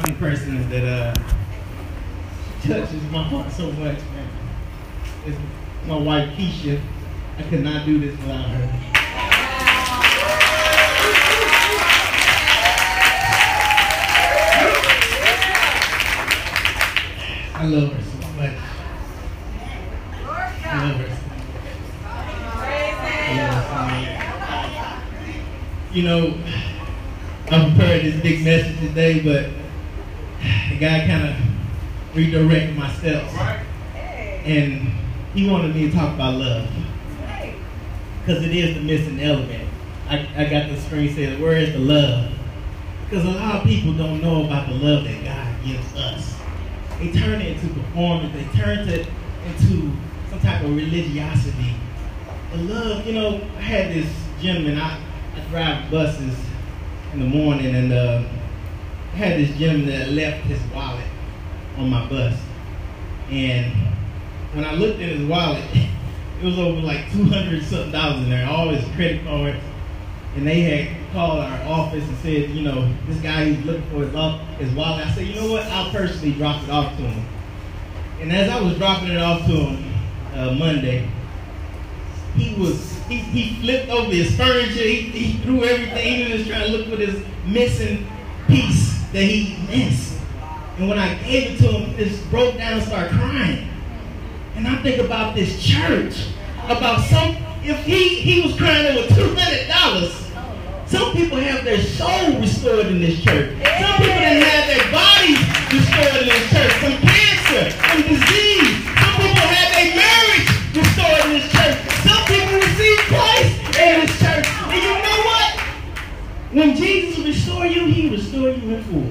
one person that touches my heart so much, man. It's my wife, Keisha. I could not do this without her. I love her so much. I love her so much. You know, I prepared this big message today, but God kind of redirected my steps. And he wanted me to talk about love. Because it is the missing element. I got the screen saying, where is the love? Because a lot of people don't know about the love that God gives us. They turn it into performance. They turn it into some type of religiosity. The love, you know, I had this gentleman, I drive buses in the morning, and I had this gentleman that left his wallet on my bus. And when I looked at his wallet, it was over like $200-something in there, all his credit cards. And they had called our office and said, you know, this guy, he's looking for his wallet. I said, you know what, I'll personally drop it off to him. And as I was dropping it off to him Monday, he flipped over his furniture, he threw everything, he was just trying to look for this missing piece that he missed. And when I gave it to him, he just broke down and started crying. And I think about this church, about if he was crying over $200, some people have their soul restored in this church. Some people didn't have their bodies restored in this church. Some cancer, some disease. Some people had their marriage restored in this church. Some people received Christ in this church. And you know what? When Jesus restored you, he restored you in full.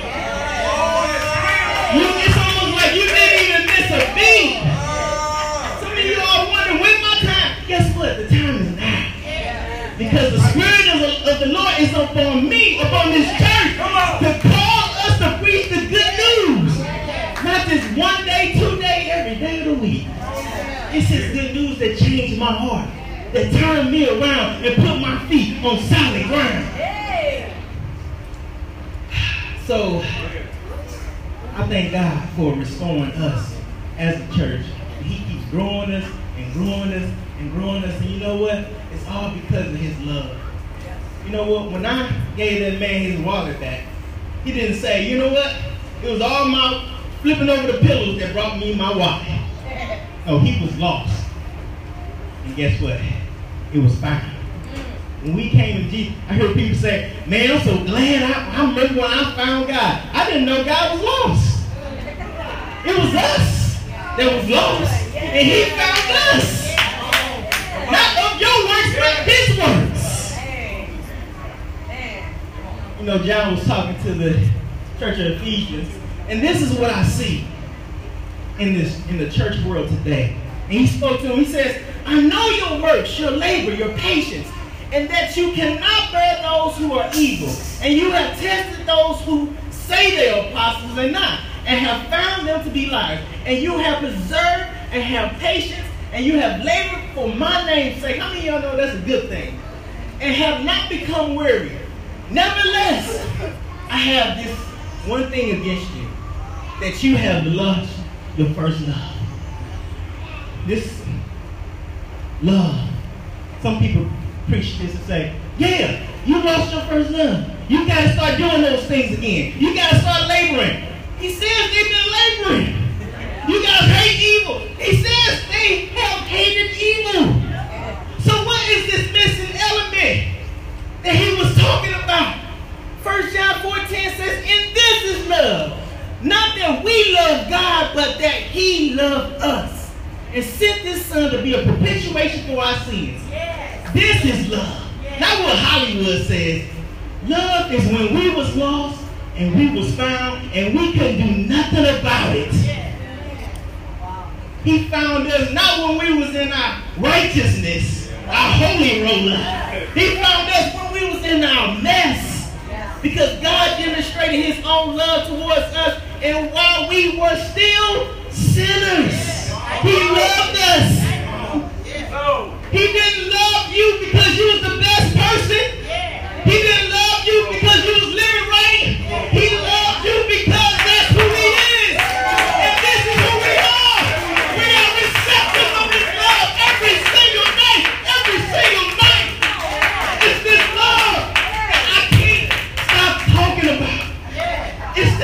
It's almost like you didn't even miss a beat. Some of you all wondering, when's my time? Guess what? The time is now. Because the Spirit of the Lord is upon me, upon this church, to call us to preach the good news. Not just one day, 2 days, every day of the week. It's His good news that changed my heart, that turned me around and put my feet on solid ground. So, I thank God for restoring us as a church. He keeps growing us and growing us and growing us. And you know what? It's all because of His love. You know what? When I gave that man his wallet back, he didn't say, you know what? It was all my flipping over the pillows that brought me my wallet. No, he was lost. And guess what? It was found. When we came to Jesus, I heard people say, man, I'm so glad I remember when I found God. I didn't know God was lost. It was us that was lost. And He found us. Not of your works, but His works. You know, John was talking to the church of Ephesians, and this is what I see in the church world today. And he spoke to him. He says, I know your works, your labor, your patience, and that you cannot bear those who are evil. And you have tested those who say they are apostles and not, and have found them to be liars. And you have preserved and have patience, and you have labored for my name's sake. How many of y'all know that's a good thing? And have not become weary. Nevertheless, I have this one thing against you, that you have lost your first love. This love. Some people preach this and say, yeah, you lost your first love. You got to start doing those things again. You got to start laboring. He says they've been laboring. You guys hate evil. He says they have hated evil. So what is this missing element that he was talking about? 1 John 4:10 says, and this is love. Not that we love God, but that He loved us and sent His Son to be a propitiation for our sins. Yes. This is love. Yes. Not what Hollywood says. Love is when we was lost and we was found and we couldn't do nothing about it. Yes. Wow. He found us not when we was in our righteousness, our holy roller. He found us when we was in our mess. Because God demonstrated His own love towards us, and while we were still sinners, He loved us. He didn't love you because you was the best person. He didn't love you because you was living right. He loved you because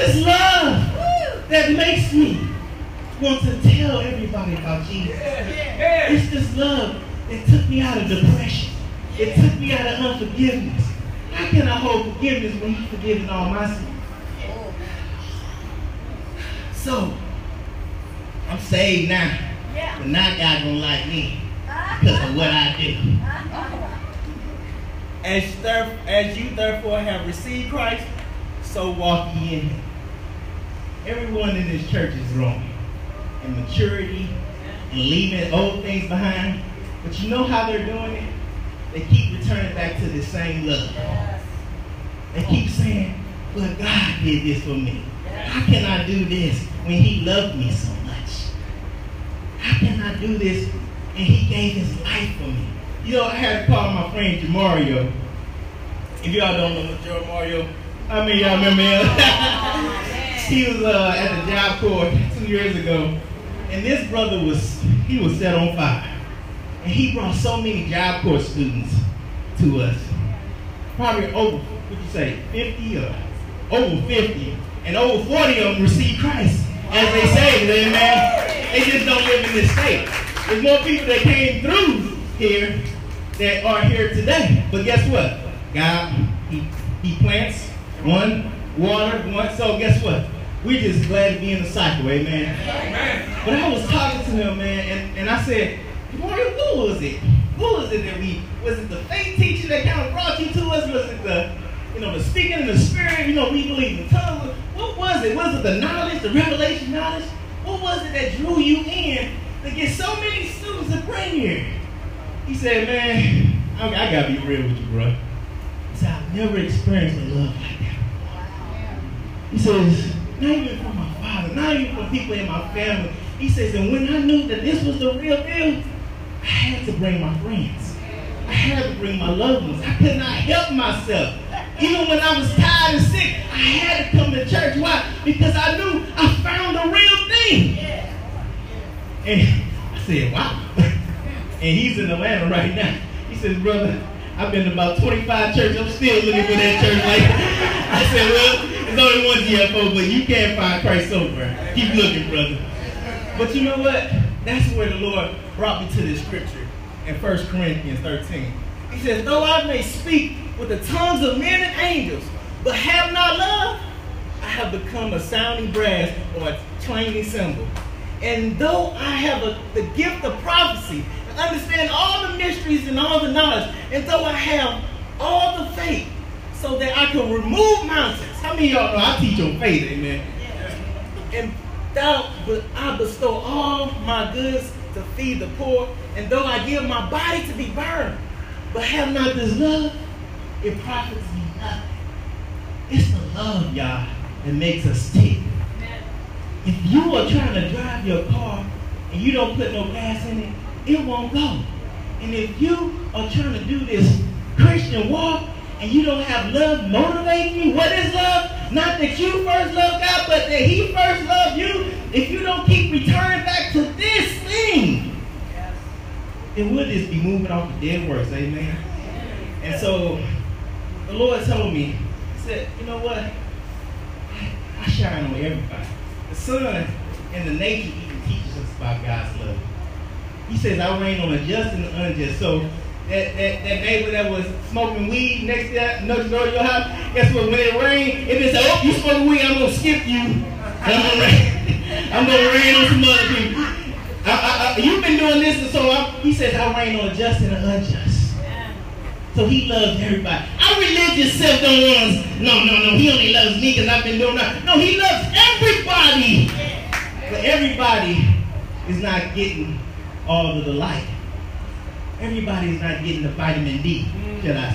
this love that makes me want to tell everybody about Jesus. It's this love that took me out of depression. It took me out of unforgiveness. How can I hold forgiveness when He's forgiven all my sins? So, I'm saved now. But now God gonna like me because of what I do. As you therefore have received Christ, so walk ye in Him. Everyone in this church is growing in maturity and leaving old things behind. But you know how they're doing it? They keep returning back to the same love. They keep saying, but God did this for me. How can I do this when He loved me so much? How can I do this and He gave His life for me? You know, I had to call my friend Jamario. If y'all don't know Jamario, I mean, y'all remember him? He was at the Job Corps 2 years ago, and this brother was set on fire. And he brought so many Job Corps students to us. Probably over, what'd you say, 50 or over 50. And over 40 of them received Christ as they saved, amen. They just don't live in this state. There's more people that came through here that are here today. But guess what? God, He plants one, water one. So guess what? We're just glad to be in the cycle, amen. Amen. But I was talking to him, man, and I said, Mario, who was it? Who was it that was it the faith teacher that kind of brought you to us? Was it the speaking in the spirit? We believe in tongues. What was it? Was it the knowledge, the revelation knowledge? What was it that drew you in to get so many students to bring here? He said, man, I gotta be real with you, bro. He said, I've never experienced a love like that. He says, not even from my father, not even from people in my family. He says, and when I knew that this was the real deal, I had to bring my friends. I had to bring my loved ones. I could not help myself. Even when I was tired and sick, I had to come to church. Why? Because I knew I found the real thing. And I said, wow. And he's in Atlanta right now. He says, brother, I've been to about 25 churches. I'm still looking for that church. I said, well, there's only one GFO, but you can't find Christ somewhere. Keep looking, brother. But you know what? That's where the Lord brought me to this scripture in 1 Corinthians 13. He says, though I may speak with the tongues of men and angels, but have not love, I have become a sounding brass or a clanging cymbal. And though I have the gift of prophecy, and understand all the mysteries and all the knowledge, and though I have all the faith, so that I can remove mountains. How many of y'all know I teach on faith, amen? And but I bestow all my goods to feed the poor, and though I give my body to be burned, but have not this love, it profits me nothing. It's the love, y'all, that makes us tick. If you are trying to drive your car and you don't put no gas in it, it won't go. And if you are trying to do this Christian walk and you don't have love motivating you, what is love? Not that you first love God, but that He first loved you. If you don't keep returning back to this thing, then we'll just be moving off the dead works, amen? And so the Lord told me, He said, you know what? I shine on everybody. The sun and the nature even teaches us about God's love. He says, I rain on the just and the unjust. So that neighbor that was smoking weed next door to your house, guess what? When it rained, if it said, oh, you smoking weed, I'm going to skip you. I'm going to rain on some other people. You've been doing this, and so he says, I rain on the just and the unjust. So He loves everybody. Our religious self don't want us, no, He only loves me because I've been doing that. No, He loves everybody. But everybody is not getting all of the light. Everybody is not getting the vitamin D, shall I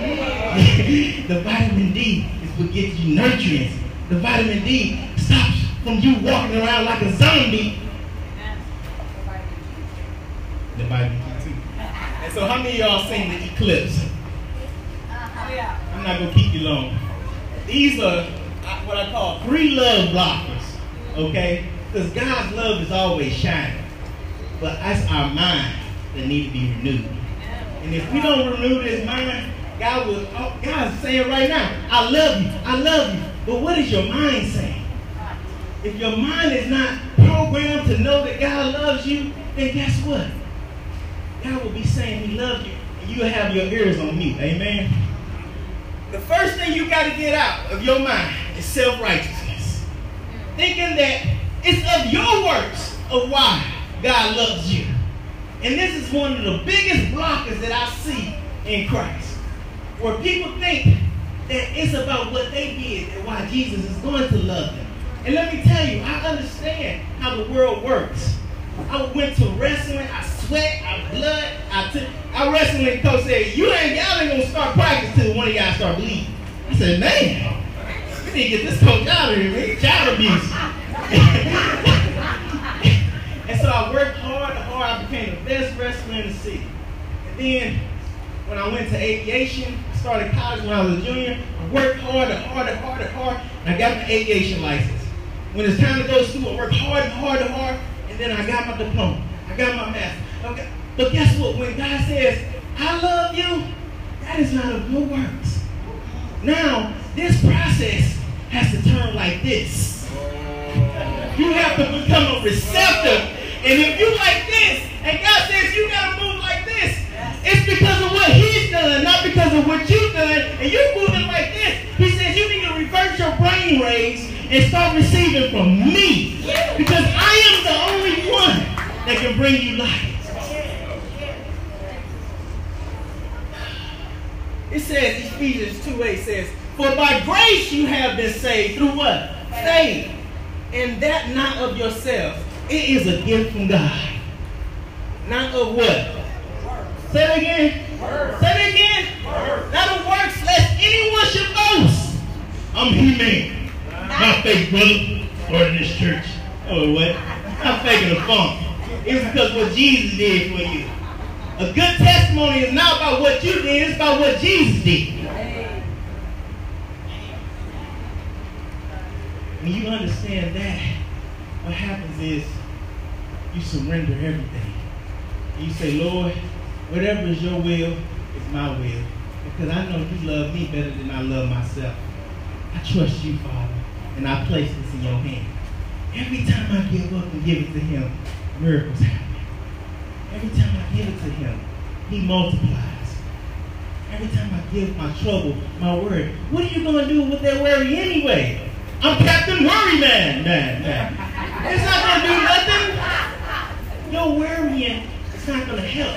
say. The vitamin D is what gives you nutrients. The vitamin D stops from you walking around like a zombie. The vitamin D too. And so how many of y'all seen the eclipse? I'm not going to keep you long. These are what I call 3 love blockers, okay? Because God's love is always shining. But that's our mind that need to be renewed. And if we don't renew this mind, God's saying right now, I love you. But what is your mind saying? if your mind is not programmed to know that God loves you, then guess what? God will be saying he loves you, and you'll have your ears on mute. Amen? The first thing you got to get out of your mind is self-righteousness. Thinking that it's of your works of why God loves you. And this is one of the biggest blockers that I see in Christ. Where people think that it's about what they did and why Jesus is going to love them. And let me tell you, I understand how the world works. I went to wrestling, I sweat, I blood, I wrestling coach said, y'all ain't gonna start practice till one of y'all start bleeding. I said, man, we need to get this coach out of here, man. Child abuse. And so I worked hard. I became the best wrestler in the city. And then when I went to aviation, I started college when I was a junior. I worked harder, and I got my aviation license. When it's time to go to school, I worked hard, and then I got my diploma. I got my master's. Okay. But guess what? When God says, I love you, that is not of your works. Now, this process has to turn like this. You have to become a receptor. And if you like this, and God says you got to move like this, it's because of what he's done, not because of what you've done, and you're moving like this. He says you need to reverse your brain waves and start receiving from me. Because I am the only one that can bring you life. It says, Ephesians 2:8 says, for by grace you have been saved through what? Faith. And that not of yourself. It is a gift from God. Not of what? Say it again. Say it again. Not of works, lest anyone should boast. I'm He-Man. Not fake, brother. Or in this church. Oh, what? I'm faking the funk. It's because what Jesus did for you. A good testimony is not about what you did. It's about what Jesus did. When you understand that, what happens is you surrender everything. And you say, Lord, whatever is your will is my will. Because I know you love me better than I love myself. I trust you, Father, and I place this in your hand. Every time I give up and give it to him, miracles happen. Every time I give it to him, he multiplies. Every time I give my trouble, my worry, what are you going to do with that worry anyway? I'm Captain Worry Man. It's not going to do nothing. Your worrying is not going to help.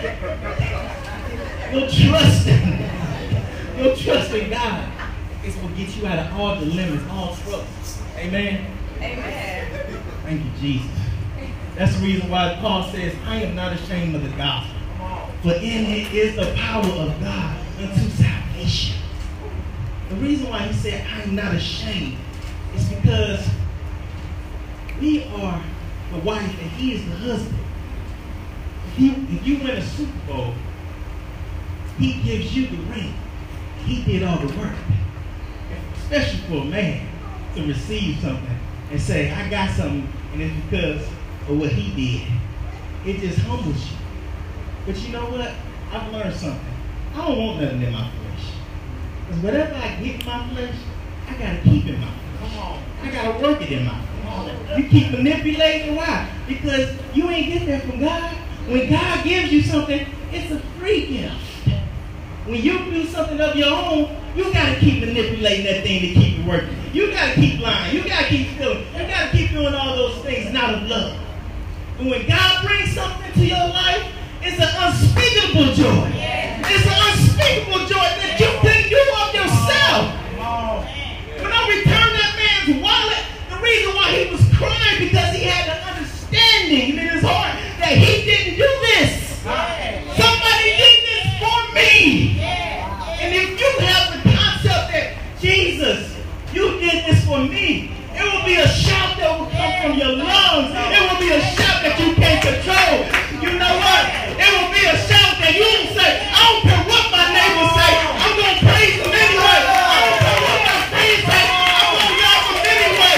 Your trust in God is what gets you out of all dilemmas, all troubles. Amen? Amen. Thank you, Jesus. That's the reason why Paul says, I am not ashamed of the gospel. For in it is the power of God unto salvation. The reason why he said, I am not ashamed, is because we are the wife and he is the husband. If you win a Super Bowl, he gives you the ring. He did all the work. Especially for a man to receive something and say, I got something, and it's because of what he did. It just humbles you. But you know what? I've learned something. I don't want nothing in my flesh. Because whatever I get in my flesh, I got to keep in my flesh. I got to work it in my flesh. You keep manipulating. Why? Because you ain't get that from God. When God gives you something, it's a free gift. When you do something of your own, you got to keep manipulating that thing to keep it working. You got to keep lying. You got to keep stealing. You got to keep doing all those things not of love. And when God brings something to your life, it's an unspeakable joy. It's an unspeakable joy that you couldn't do of yourself. When I returned that man's wallet, the reason why he was crying because he had an understanding in his heart that he didn't do this. Somebody did this for me. And if you have the concept that Jesus, you did this for me, it will be a shout that will come from your lungs. It will be a shout that you can't control. You know what? It will be a shout that you won't say, I don't care what my neighbors say. I'm going to praise them anyway. I don't care what my friends say. I'm going to love them anyway.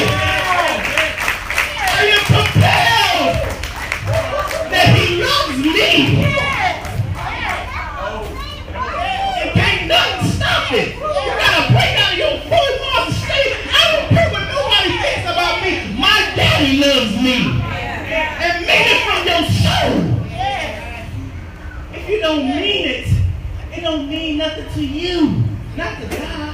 I am compelled that he loves me. And can't nothing stop it. You got to break out of your full lost state. I don't care what nobody thinks about me. My mean. And mean it from your soul. If you don't mean it, it don't mean nothing to you, not to God.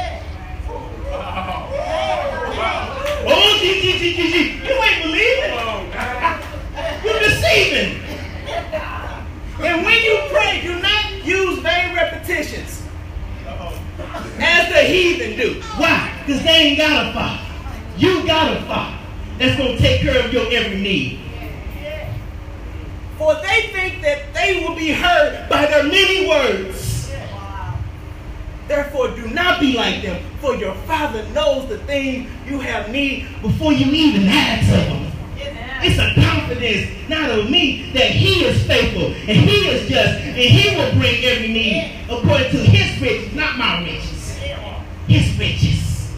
Oh, you ain't believing. You're deceiving. And when you pray, do not use vain repetitions as the heathen do. Why? Because they ain't got a father. You got a father that's going to take care of your every need. For they think that they will be heard by their many words. Therefore, do not be like them, for your Father knows the things you have need before you even ask of Him. It's a confidence, not of me, that He is faithful, and He is just, and He will bring every need according to His riches, not my riches. His riches.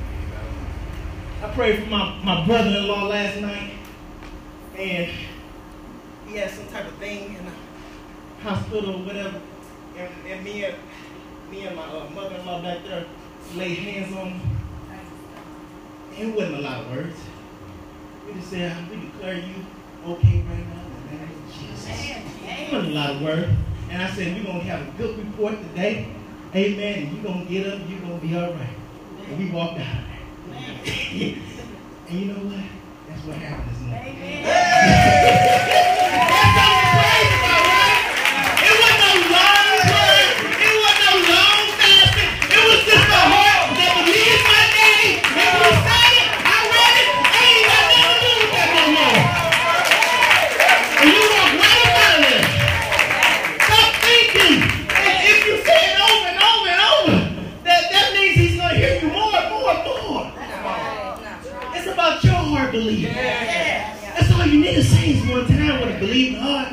I prayed for my brother-in-law last night, and he had some type of thing in the hospital or whatever, and me and my mother-in-law back there laid hands on him. And it wasn't a lot of words. We just said, we declare you okay right now in the name of Jesus. It wasn't a lot of words. And I said, we're going to have a good report today. Amen. And you're going to get up, you're going to be all right. And we walked out of there. And you know what? That's what happened this morning. Amen. That's what we're praying about, right? It wasn't no long word. It wasn't no long fasting. It was just a heart that believed my daddy. And we said it. I read it. I ain't got nothing to do with that no more. And you walk right up out of there. Stop thinking. And if you say it over and over and over, that means he's going to hear you more and more and more. It's about your heart believing. That's all you need to say is one time with a believing heart.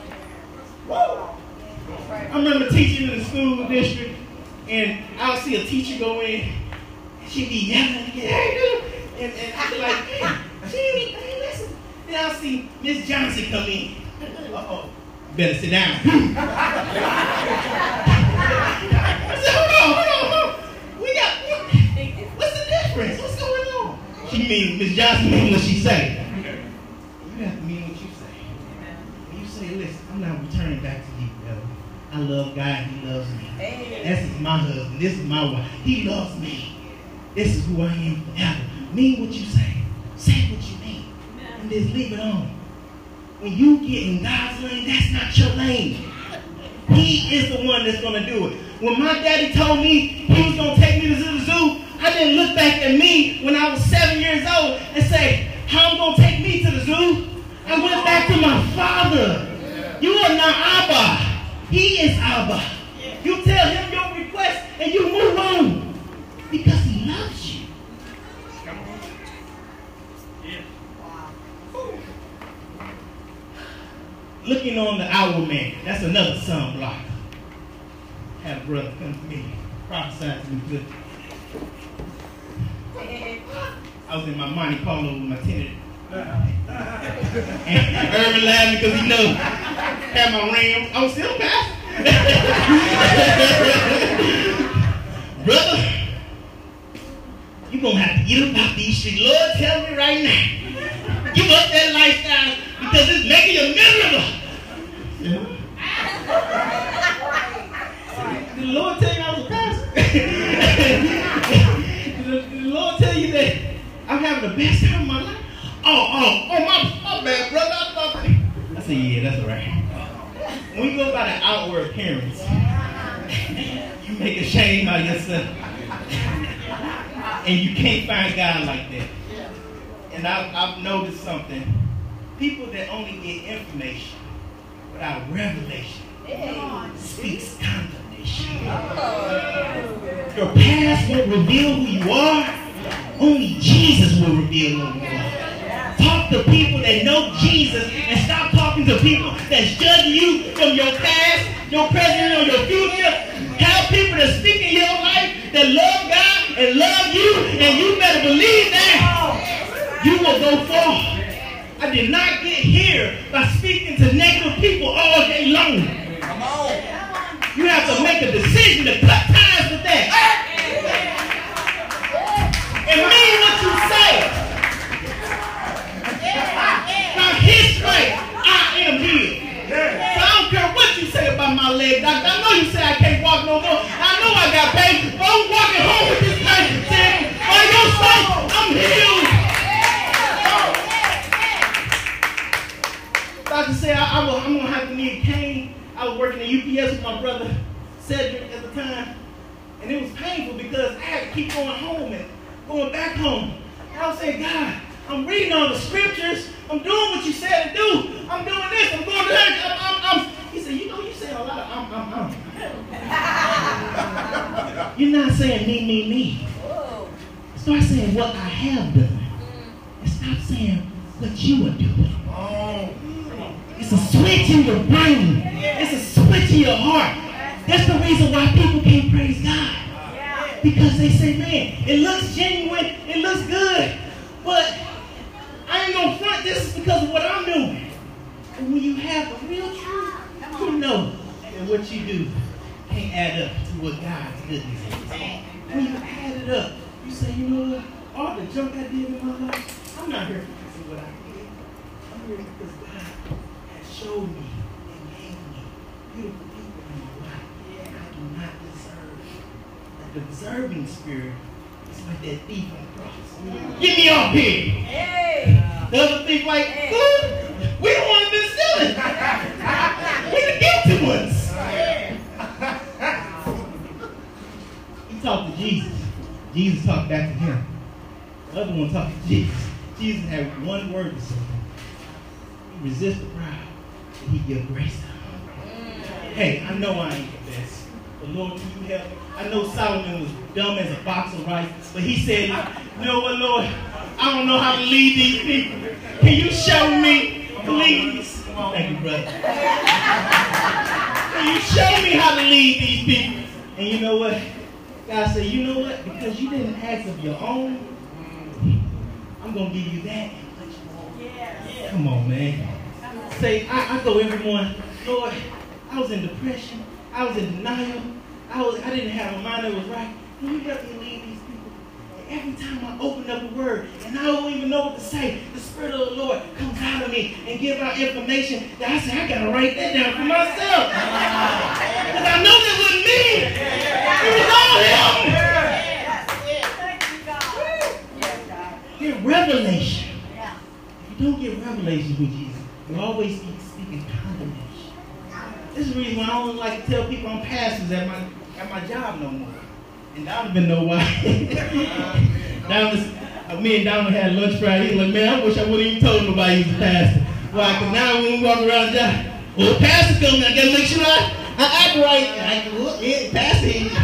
I remember teaching in the school district, and I'll see a teacher go in, and she'd be yelling again, and I'd be like, hey, she ain't anything, listen. Then I'll see Miss Johnson come in. Uh-oh, better sit down. I said, hold on. What's the difference? What's going on? Miss Johnson mean what she say. You have to mean what you say. When you say, listen, I'm not returning back to you, brother. I love God, He loves me. This is my husband, this is my wife. He loves me. This is who I am forever. Mean what you say. Say what you mean. And just leave it on. When you get in God's lane, that's not your lane. He is the one that's going to do it. When my daddy told me he was going to take me to the zoo, I didn't look back at me when I was 7 years old and say, how I'm going to take me to the zoo? I went back to my father. You are not Abba. He is Abba. You tell him your request and you move on because he loves you. Looking on the outward man, that's another sunblock. Had a brother come to me, prophesied to me good. I was in my Monte Carlo with my tenant. And Irvin laughed because he knows had my ring. I was still pastor. Brother, you're going to have to get up out these streets. Lord, tell me right now. Give up that lifestyle because it's making you miserable. Did the Lord tell you I was a pastor? Did the Lord tell you that I'm having the best time of my life? Oh, my bad, brother. I said, yeah, that's all right. When you go by the outward appearance, you make a shame out of yourself. And you can't find God like that. And I've noticed something. People that only get information without revelation speaks condemnation. Your past won't reveal who you are. Only Jesus will reveal who you are. Talk to people that know Jesus and stop talking to people that's judging you from your past, your present, or your future. Have people that speak in your life that love God and love you, and you better believe that you will go far. I did not get here by speaking to negative people all day long. Come on. You have to make a decision to cut ties with that. And mean what you say. walk no more. I know I got pain, but I'm walking home with this pain. Saying, by your stripes, I'm healed. Doctor said I'm going to have to need a cane. I was working at UPS with my brother Cedric at the time. And it was painful because I had to keep going home and going back home. And I was saying, God, I'm reading all the scriptures. I'm doing what you said to do. I'm doing this. I'm going to that. He said, you know, you say a lot of You're not saying me. Start saying what I have done. And stop saying what you are doing. It's a switch in your brain. It's a switch in your heart. That's the reason why people can't praise God. Because they say, man, it looks genuine, it looks good, but I ain't gonna front this is because of what I'm doing. And when you have the real truth, you know that what you do can't add up to what God's goodness is. When you add it up, you say, you know what, all the junk I did in my life, I'm not here because of what I did. I'm here because God has showed me and gave me beautiful people in my life. I do not deserve. The deserving spirit is like that thief on the cross. Get me off here. Hey. The other thief like, we don't want to be stealing. We're the guilty ones. He talked to Jesus. Jesus talked back to him. The other one talked to Jesus. Jesus had one word to say. He resist the proud, and he give grace to them. Hey, I know I ain't the best. But Lord, can you help me? I know Solomon was dumb as a box of rice, but he said, you know what, Lord? I don't know how to lead these people. Can you show me, please? Thank you, brother. Can you show me how to lead these people? And you know what? God said, you know what? Because you didn't ask of your own, I'm going to give you that and much more. Come on, man. Say, I go every morning, Lord, I was in depression. I was in denial. I didn't have a mind that was right. Can you help me lead these people? And every time I open up a word and I don't even know what to say, the Spirit of the Lord comes out of me and gives out information that I say, I got to write that down for myself. Because I know that wasn't me. It was all him. Get revelation. If you don't get revelation with Jesus, you always be speaking condemnation. This is the reason why I don't like to tell people I'm pastors at my job no more. And I don't even know why. Me and Donald had lunch Friday. He's like, man, I wish I wouldn't even told nobody he was a pastor. Why? Because now when we walk around the job, well, the pastor coming, I got to make sure I act right. Pastor.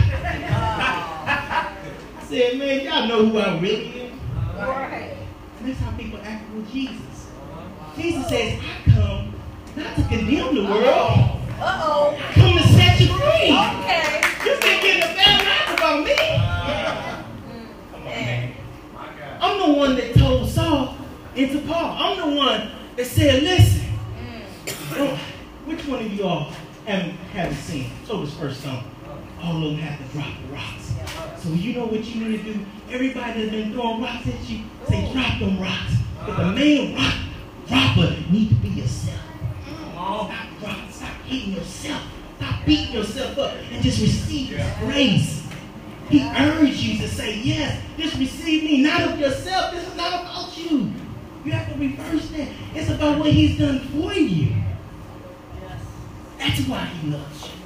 I said, man, y'all know who I really am. Right. And that's how people act with Jesus. Jesus says, I come not to condemn the world. I come to set you free. Okay. You've been getting a bad rap about me. Come on, man. I'm the one that told Saul and to Paul. I'm the one that said, listen. Which one of you all haven't seen? So this first song. All of them have to drop the rocks. So you know what you need to do? Everybody that's been throwing rocks at you, say drop them rocks. But the main rock dropper need to be yourself. Stop hating yourself. Stop beating yourself up and just receive His grace. He urged you to say, yes, just receive me, not of yourself. This is not about you. You have to reverse that. It's about what He's done for you. That's why He loves you.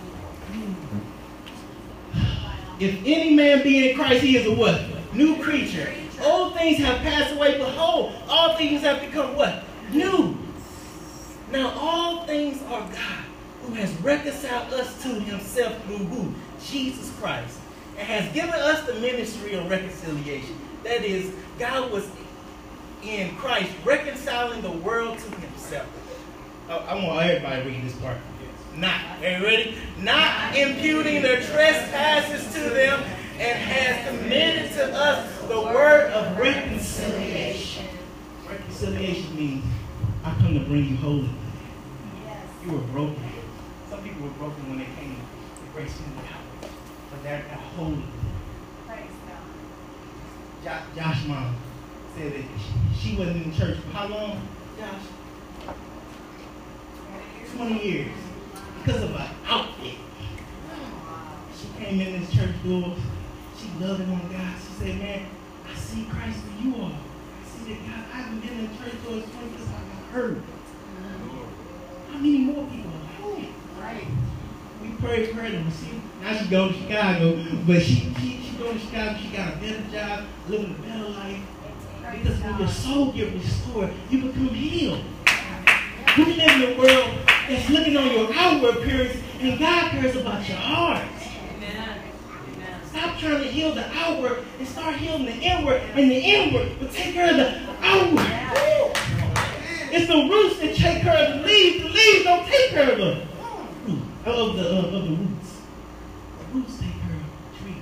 If any man be in Christ, he is a what? New creature. Old things have passed away. Behold, all things have become what? New. Now all things are God, who has reconciled us to Himself through who? Jesus Christ. And has given us the ministry of reconciliation. That is, God was in Christ reconciling the world to Himself. I want everybody to read this part. Not, are you ready? Not imputing their trespasses to them, and has committed to us the word of reconciliation. Reconciliation means I come to bring you holy. Yes. You were broken. Some people were broken when they came to grace and power, but they're holy. Praise God. Josh's mom said that she wasn't in church for how long, Josh? 20 years. Because of her outfit. came in this church door. She loving on God. She said, man, I see Christ in you all. I see that God, I haven't been in the church doors since I got hurt. How many more people are like that? Right. We prayed for her to receive. Now she go to Chicago, but she go to Chicago, she got a better job, living a better life. Because when your soul gets restored, you become healed. We live in a world that's looking on your outward appearance, and God cares about your heart. Amen. Stop trying to heal the outward and start healing the inward, and the inward will take care of the outward. It's the roots that take care of the leaves. The leaves don't take care of the roots. The roots take care of trees.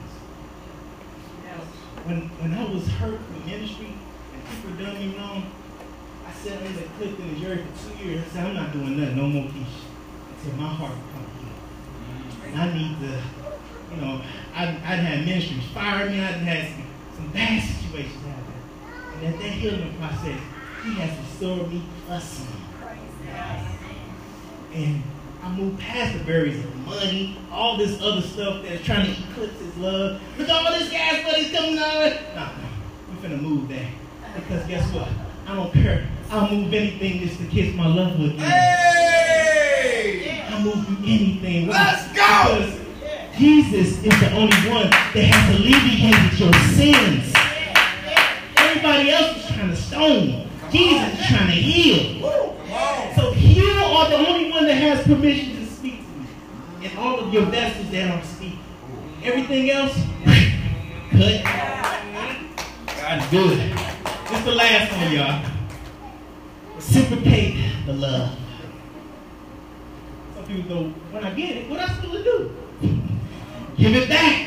When I was hurt in ministry and people done me wrong, I sat in the cliff in the jury for 2 years. I said, I'm not doing nothing, no more peace, until my heart becomes healed. And I need to, you know, I'd had ministries fire me. I'd had some bad situations happen. And at that healing process, he has restored me plus some. And I moved past the barriers of money, all this other stuff that's trying to eclipse his love. Look at all this gas money's coming out. No, we're finna move that. Because guess what? I don't care. I'll move anything just to kiss my love with you. Hey! I'll move through anything. Let's go! Because Jesus is the only one that has alleviated your sins. Everybody else is trying to stone. Jesus is trying to heal. So you are the only one that has permission to speak to me. And all of your vessels that are speaking. Everything else, cut. God's good. This is the last one, y'all. Reciprocate the love. Some people go, when I get it, what am I supposed to do? Give it back.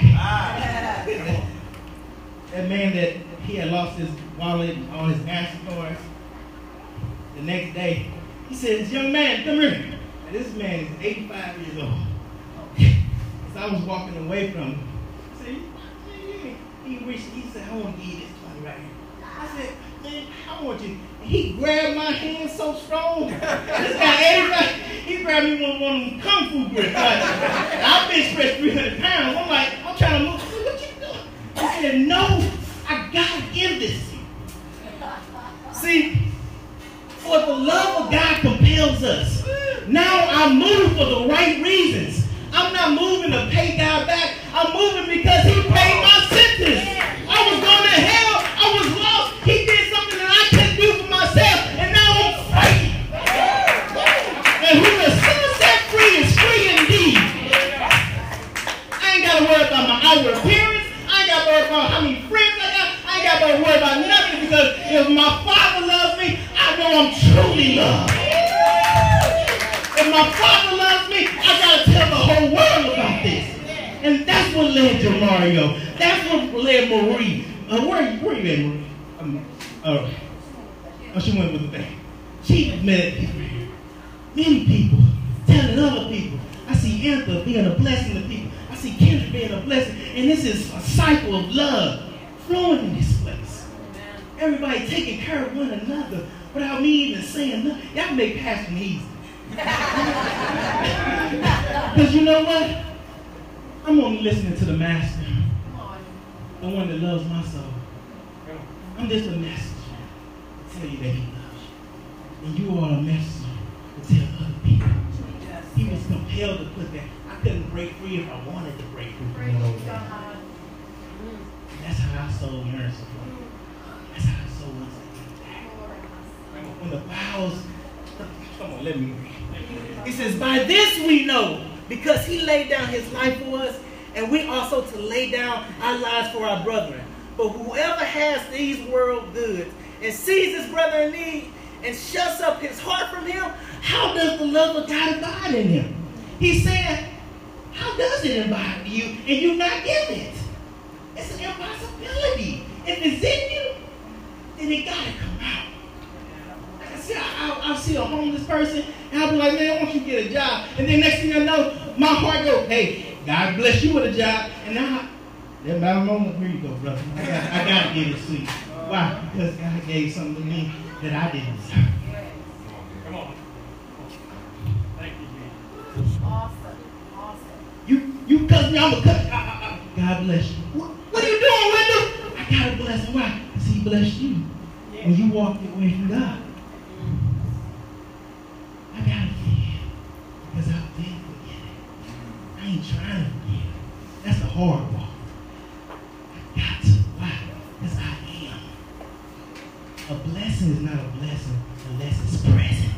That man that he had lost his wallet and all his MasterCards. The next day, he says, young man, come here. And this man is 85 years old. As I was walking away from him, I said, he said, I want to give you this money right here. I said, man, I want you. And he grabbed my hand so strong. This guy, 85, he grabbed me with one of them kung fu grips. I've been stretched 300 pounds. I'm like, I'm trying to move. I said, what you doing? He said, no, I got to give this to you. See, for the love of God compels us. Now I move for the right reasons. I'm not moving to pay God back. I'm moving because he paid my sentence. I was going to hell. I was lost. He did something that I couldn't do for myself. And now I'm free. And who the Son set free is free indeed. I ain't got to worry about my outward appearance. I ain't got to worry about how many friends I got. I ain't got to worry about nothing because if my Father loves me, I know I'm truly loved. If my Father loves me, I got to tell the whole world about this. And that's what led to Mario. That's what led Marie. Where you at, Marie? She went with the band. She met people here. Many people telling other people. I see Antha being a blessing to people. I see Kendra being a blessing. And this is a cycle of love flowing in this place. Everybody taking care of one another without me even saying nothing. Y'all make pastoring easy. Because you know what? I'm only listening to the Master, the one that loves my soul. I'm just a messenger to tell you that he loves you. And you are a messenger to tell other people. He was compelled to put that. I couldn't break free if I wanted to break free from those things. That's how our soul yearns for. That's how our soul wants to get back. When the vows, come on, let me read. He says, by this we know, because he laid down his life for us, and we also to lay down our lives for our brethren. But whoever has these world goods and sees his brother in need and shuts up his heart from him, how does the love of God abide in him? He said, how does it abide in you and you not give it? It's an impossibility. If it's in you, then it got to come out. I'll see a homeless person, and I'll be like, man, I want you to get a job. And then next thing I know, my heart goes, hey, God bless you with a job. And now, that moment, here you go, brother. I got to give it to you. Why? Because God gave something to me that I didn't deserve. Come on. Thank you, man. Awesome. You cuss me, I'm going to cut you. God bless you. What are you doing, Wendell? I got to bless him. Why? Because he blessed you when you walked away from God. I got to forgive because I've been forgiven. I ain't trying to forgive. That's the hard part. I got to. Why? Because I am. A blessing is not a blessing unless it's present.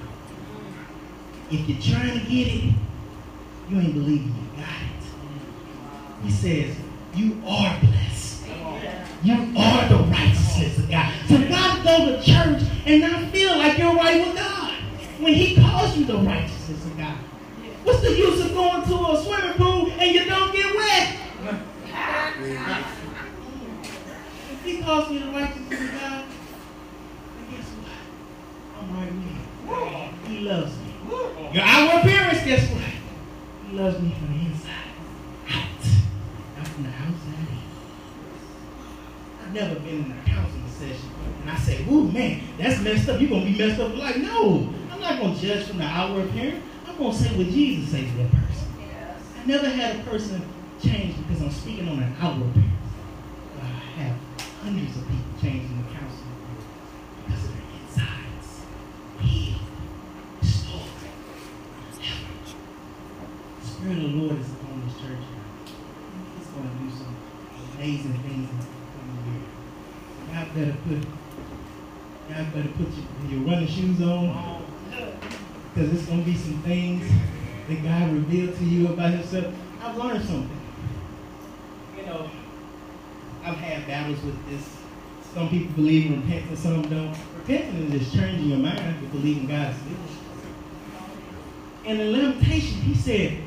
If you're trying to get it, you ain't believing you got it. He says, you are blessed. You are the righteousness of God. So why go to church and not feel like you're right with God when he calls you the righteousness of God? What's the use of going to a swimming pool and you don't get wet? If he calls me the righteousness of God, then guess what? I'm right with him. He loves me. Your outward appearance, guess what? He loves me from the inside out. Not from the outside in. I've never been in a counseling session and I say, "Ooh, man, that's messed up. You're going to be messed up." Like, no, I'm not going to judge from the outward appearance. I'm going to say what Jesus says to that person. I never had a person change because I'm speaking on an outward appearance. But I have hundreds of people changing the counseling because of their insides. Healed. The Spirit of the Lord is upon this church. He's going to do some amazing things in the coming year. Y'all better put your running shoes on, because there's going to be some things that God revealed to you about himself. I've learned something. You know, I've had battles with this. Some people believe in repentance, some don't. Repentance is just changing your mind to believe in God's will. And in Lamentation, he said,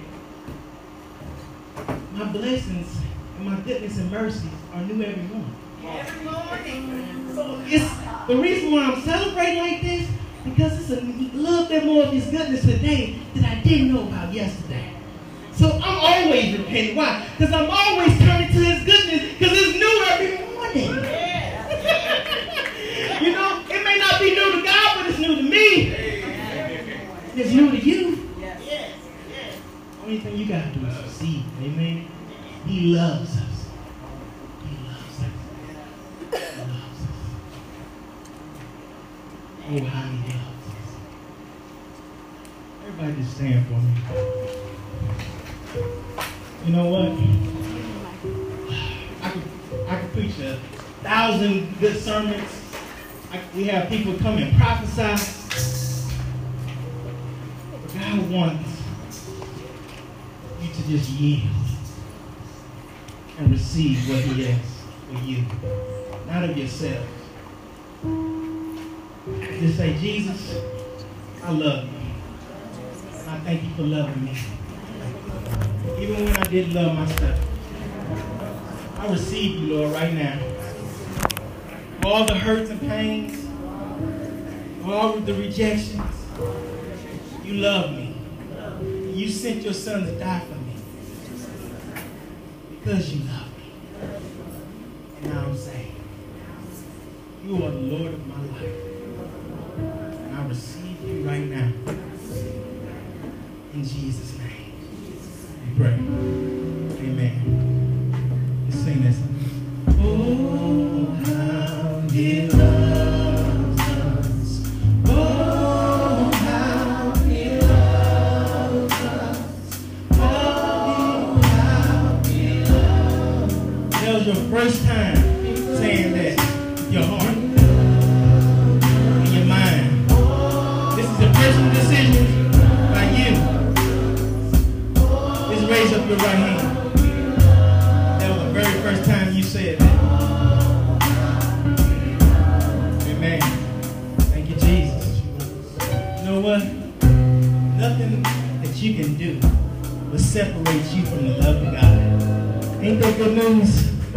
my blessings and my goodness and mercies are new every morning. Every morning. So it's the reason why I'm celebrating like this, because it's a little bit more of his goodness today that I didn't know about yesterday. So I'm always repenting. Why? Because I'm always turning to his goodness, because it's new every morning. You know, it may not be new to God, but it's new to me. It's new to you. Only thing you got to do is receive. Amen. He loves us. He loves us. He loves us. Oh, how he loves us. Everybody just stand for me. You know what? I could preach 1,000 good sermons. We have people come and prophesy. But God wants you to just yield and receive what he has for you, not of yourself. Just say, Jesus, I love you. I thank you for loving me. Even when I didn't love myself. I receive you, Lord, right now. All the hurts and pains, all of the rejections, you love me. You sent your son to die for me because you love me. And now I'm saying, you are the Lord of my life. And I receive you right now. In Jesus' name. We pray. Amen. Let's sing this. Oh, how he loves us. Oh, how he loves us. Oh, how he loves us. That was your first time saying that with your heart and your mind. This is a personal decision by you. Just raise up your right hand. That was the very first time you said that. Amen. Thank you, Jesus. You know what? Nothing that you can do will separate you from the love of God. Ain't that good news?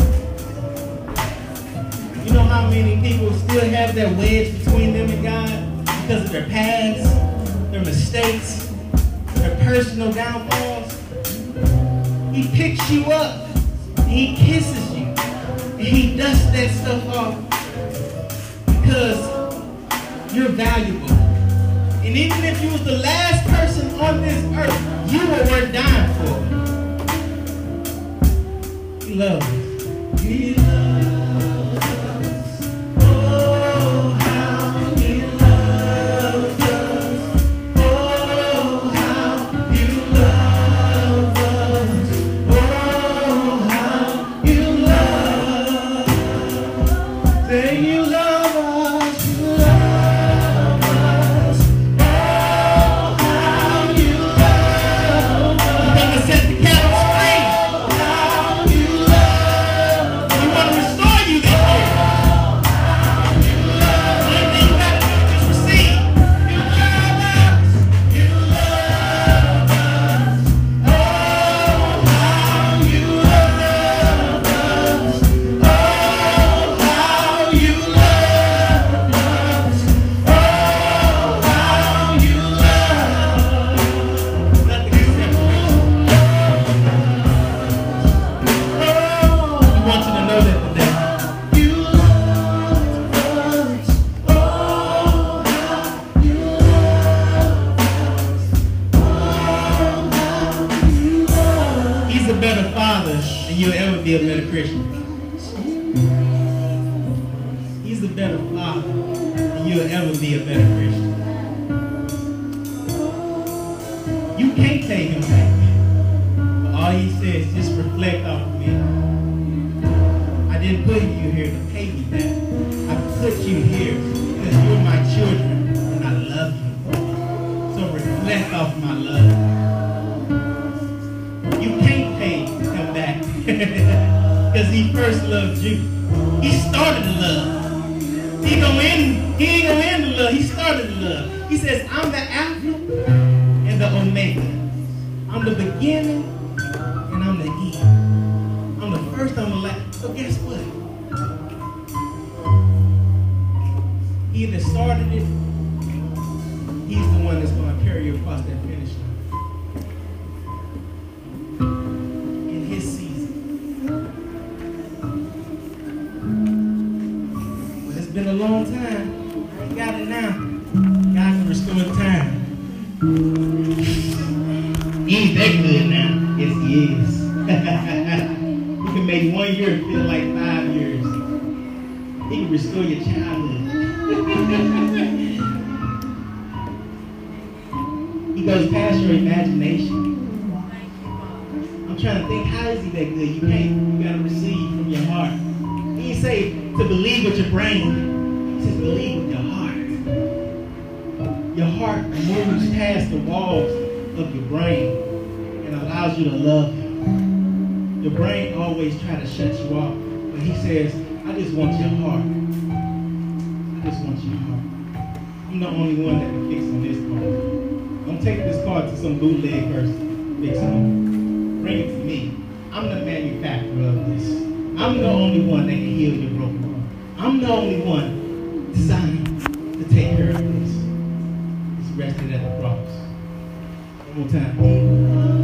You know how many people still have that wedge between them and God because of their past, their mistakes, their personal downfalls? He picks you up, and he kisses you, and he dusts that stuff off because you're valuable. And even if you was the last person on this earth, you were worth dying for. He loves us. He loves us. Oh, how He loves us. Oh, how You love us. Oh, how You love us. Say You love us. You love us. Oh, how You love us. You're going to set the cattle free. Oh, how You love us. We want to restore you this year. The only thing you got to do is just receive. You love us. You love us. Oh, how You love us. Oh, how You love us. Oh, how You love us. Nothing is separate. We want you to know that today. You love us. Oh, how You love us. Oh, how You love us. He's a better father than you'll ever be a better Christian. He's a better father than you'll ever be a better Christian. You can't take him back. But all he says, just reflect off of me. I didn't put you here to pay me back. I put you here because you're my children and I love you. So reflect off my love. You can't pay him back because he first loved you. He started the love. He ain't gonna end the love. He started the love. He says, I'm the Alpha and the Omega. I'm the beginning and I'm the end. I'm the first, I'm the last. So guess what? He that started it, he's the one that's going to carry you across that finish line. In his season. But it's been a long time. I ain't got it now. God can restore time. He ain't that good now. Yes, he is. He can make 1 year feel like 5 years. He can restore your childhood. He goes past your imagination. I'm trying to think, how is he that good? You gotta receive from your heart. He didn't say to believe with your brain. He says believe with your heart. Your heart moves past the walls of your brain and allows you to love him. Your brain always tries to shut you off. But he says, I just want your heart. I just want your heart. I'm the only one that can fix on this car. Don't take this car to some bootleg person. Fix it on. Bring it to me. I'm the manufacturer of this. I'm the only one that can heal your broken heart. I'm the only one designed to take care of this. It's rested at the cross. One more time.